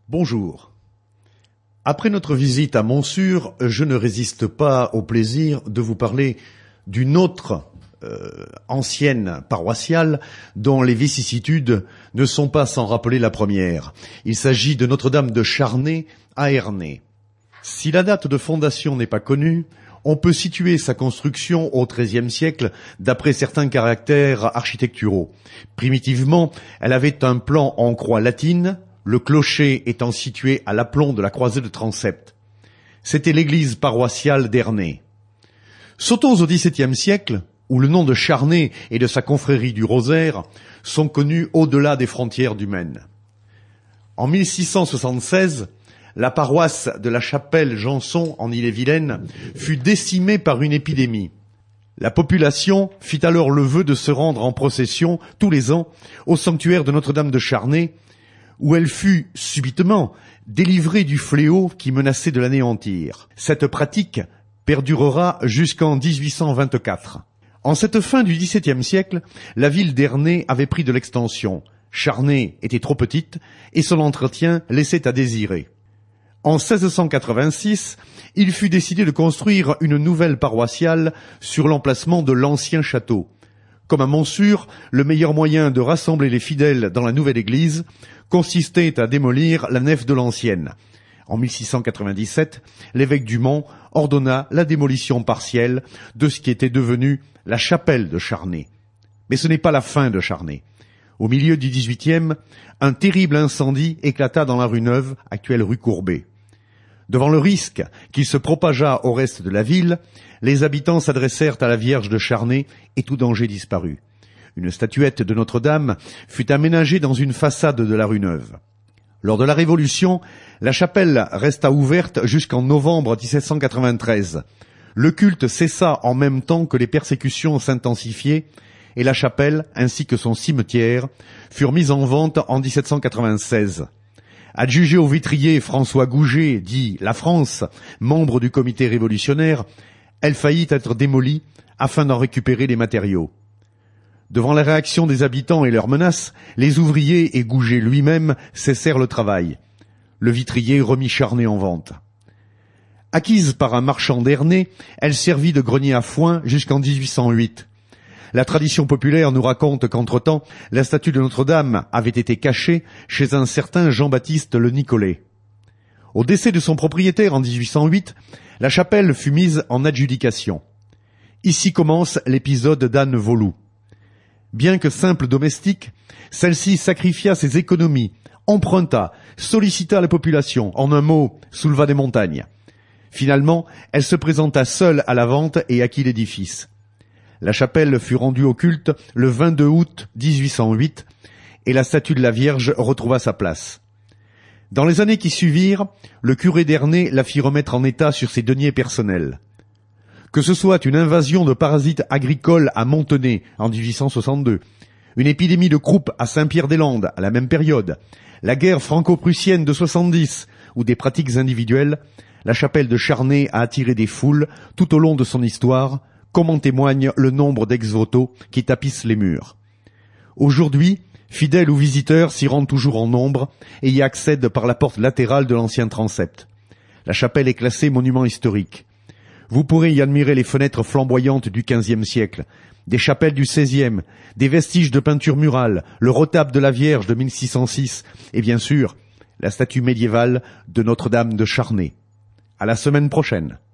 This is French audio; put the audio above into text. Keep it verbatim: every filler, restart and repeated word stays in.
Bonjour. Après notre visite à Montsûrs, je ne résiste pas au plaisir de vous parler d'une autre euh, ancienne paroissiale dont les vicissitudes ne sont pas sans rappeler la première. Il s'agit de Notre-Dame de Charnay à Ernée. Si la date de fondation n'est pas connue, on peut situer sa construction au treizième siècle d'après certains caractères architecturaux. Primitivement, elle avait un plan en croix latine, le clocher étant situé à l'aplomb de la croisée de transept. C'était l'église paroissiale d'Ernée. Sautons au dix-septième siècle, où le nom de Charnay et de sa confrérie du Rosaire sont connus au-delà des frontières du Maine. En mille six cent soixante-seize, la paroisse de la Chapelle-Janson en Ille-et-Vilaine fut décimée par une épidémie. La population fit alors le vœu de se rendre en procession tous les ans au sanctuaire de Notre-Dame de Charnay, où elle fut subitement délivrée du fléau qui menaçait de l'anéantir. Cette pratique perdurera jusqu'en dix-huit cent vingt-quatre. En cette fin du dix-septième siècle, la ville d'Ernée avait pris de l'extension. Charnay était trop petite et son entretien laissait à désirer. En seize cent quatre-vingt-six, il fut décidé de construire une nouvelle paroissiale sur l'emplacement de l'ancien château. Comme à Montsûrs, le meilleur moyen de rassembler les fidèles dans la nouvelle église consistait à démolir la nef de l'ancienne. En mille six cent quatre-vingt-dix-sept, l'évêque du Mans ordonna la démolition partielle de ce qui était devenu la chapelle de Charnay. Mais ce n'est pas la fin de Charnay. Au milieu du dix-huitième, un terrible incendie éclata dans la rue Neuve, actuelle rue Courbet. Devant le risque qu'il se propageât au reste de la ville, les habitants s'adressèrent à la Vierge de Charnay et tout danger disparut. Une statuette de Notre-Dame fut aménagée dans une façade de la rue Neuve. Lors de la Révolution, la chapelle resta ouverte jusqu'en novembre dix-sept cent quatre-vingt-treize. Le culte cessa en même temps que les persécutions s'intensifiaient et la chapelle, ainsi que son cimetière, furent mises en vente en dix-sept cent quatre-vingt-seize. Adjugé au vitrier François Gouget, dit La France, membre du comité révolutionnaire, elle faillit être démolie afin d'en récupérer les matériaux. Devant la réaction des habitants et leurs menaces, les ouvriers et Gouget lui-même cessèrent le travail. Le vitrier remit Charnay en vente. Acquise par un marchand d'Ernée, elle servit de grenier à foin jusqu'en dix-huit cent huit. La tradition populaire nous raconte qu'entre-temps, la statue de Notre-Dame avait été cachée chez un certain Jean-Baptiste Le Nicolet. Au décès de son propriétaire en dix-huit cent huit, la chapelle fut mise en adjudication. Ici commence l'épisode d'Anne Volou. Bien que simple domestique, celle-ci sacrifia ses économies, emprunta, sollicita la population, en un mot, souleva des montagnes. Finalement, elle se présenta seule à la vente et acquit l'édifice. La chapelle fut rendue au culte le vingt-deux août dix-huit cent huit et la statue de la Vierge retrouva sa place. Dans les années qui suivirent, le curé d'Ernée la fit remettre en état sur ses deniers personnels. Que ce soit une invasion de parasites agricoles à Montenay en dix-huit cent soixante-deux, une épidémie de croupe à Saint-Pierre-des-Landes à la même période, la guerre franco-prussienne de soixante-dix ou des pratiques individuelles, la chapelle de Charnay a attiré des foules tout au long de son histoire, comme en témoigne le nombre d'ex-voto qui tapissent les murs. Aujourd'hui, fidèles ou visiteurs s'y rendent toujours en nombre et y accèdent par la porte latérale de l'ancien transept. La chapelle est classée monument historique. Vous pourrez y admirer les fenêtres flamboyantes du quinzième siècle, des chapelles du seizième, des vestiges de peinture murale, le retable de la Vierge de mille six cent six et bien sûr, la statue médiévale de Notre-Dame de Charnay. À la semaine prochaine.